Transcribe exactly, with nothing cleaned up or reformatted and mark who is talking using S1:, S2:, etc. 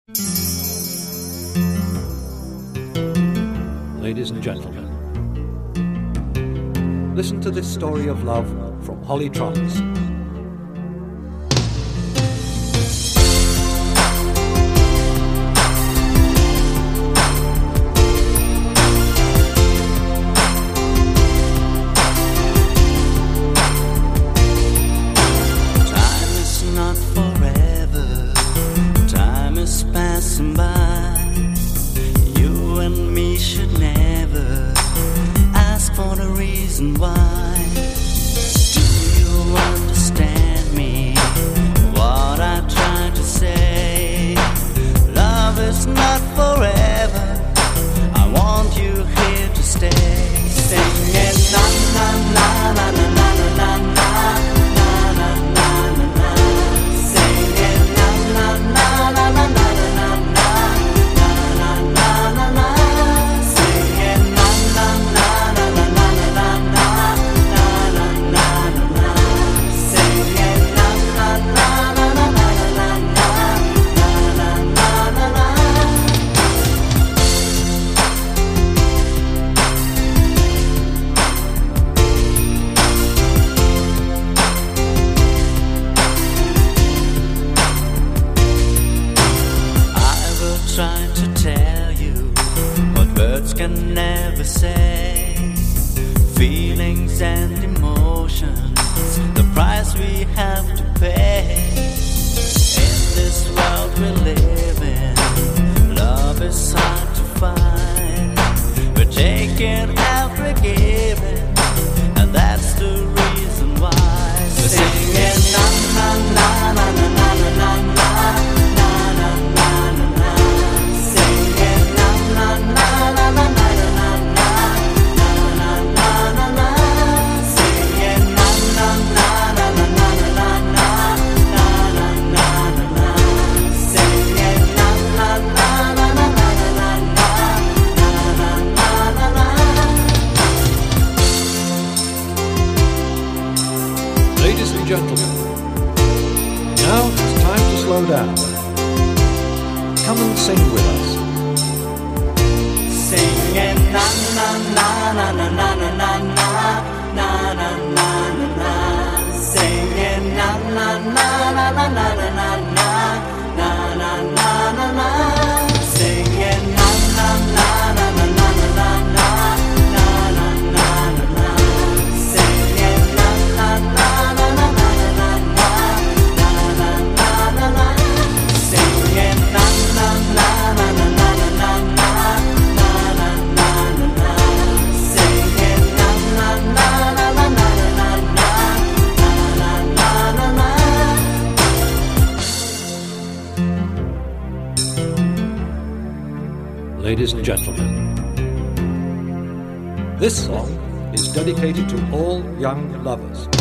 S1: Ladies and gentlemen, listen to this story of love from Holly Trons.
S2: Time is not forever, time is passing by. You and me should never ask for the reason why. Do you understand me, what I try to say? Love is not forever, I want you here to stay. Singing na na na na na na na na na na na na na. Singing na na na na na na na na na na na na na. Singing na na na na na na na na na na na na. Singing na na na na na na na na na na na. I will try to tell you what words can never say. Feelings and emotions, the price we have to pay. In this world we live in, love is hard to find. We're taking and we're giving, and that's the reason why. We're singing na na na na na na na na na na na na na. Singing na na na na na na na na na na na na na. Singing na na na na na na na na na na na na. Singing na na na na na na na na na na na na.
S1: Ladies and gentlemen, now it's time to slow down. Come and sing with us.
S2: Singing na na na na na na na na na na na na na. Singing na na na na na na na na na na na na na na. Singing na na na na na na na na na na na na na. Singing na na na na na na na na na na na na na. Singing na na na na na na na na na.
S1: Ladies and gentlemen, this song is dedicated to all young lovers.